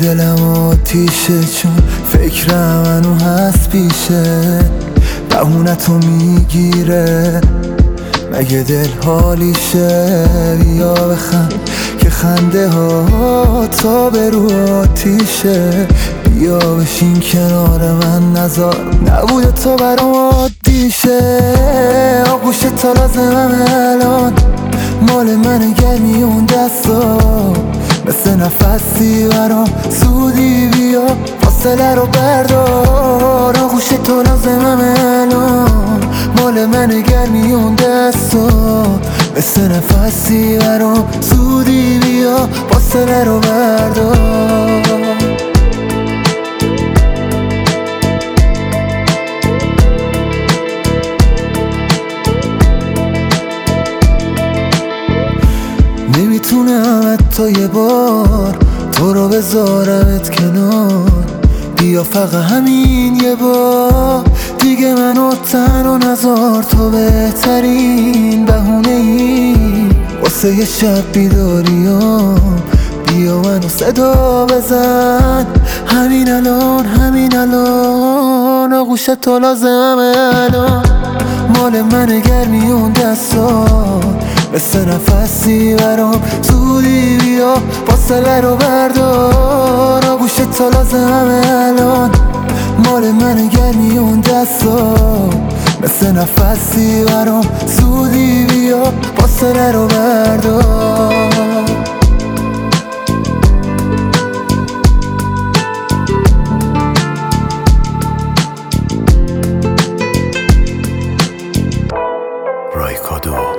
دلم آتیشه چون فکرم منو هست پیشه بهونتو میگیره مگه دل حالیشه بیا بخند که خنده ها تا به رو آتیشه بیا بشین کنار من نزار نبود تو برام عادیشه آغوش تا لازمم الان مال من گرمی اون دستا مثل نفسی برام زودی بیا فاصله رو بردار آغوش تو لازمم الان مال من گرمی اون دستا مثل نفسی برام زودی بیا فاصله رو بردار نمیتونم حتی یه بار تو رو بذارمت کنار بیا فقط همین یه بار دیگه منو تنها نذار تو بهترین بهونه ای واسه یه شب بیداریام بیا منو صدا بزن همین الان آغوش تو لازمم الان مال من گرمی اون دستا مثل نفسی برام زودی بیا فاصله رو بردار آغوش تو لازمم الان مال من گرمی اون دستا مثل نفسی برام زودی بیا فاصله رو بردار رایکادو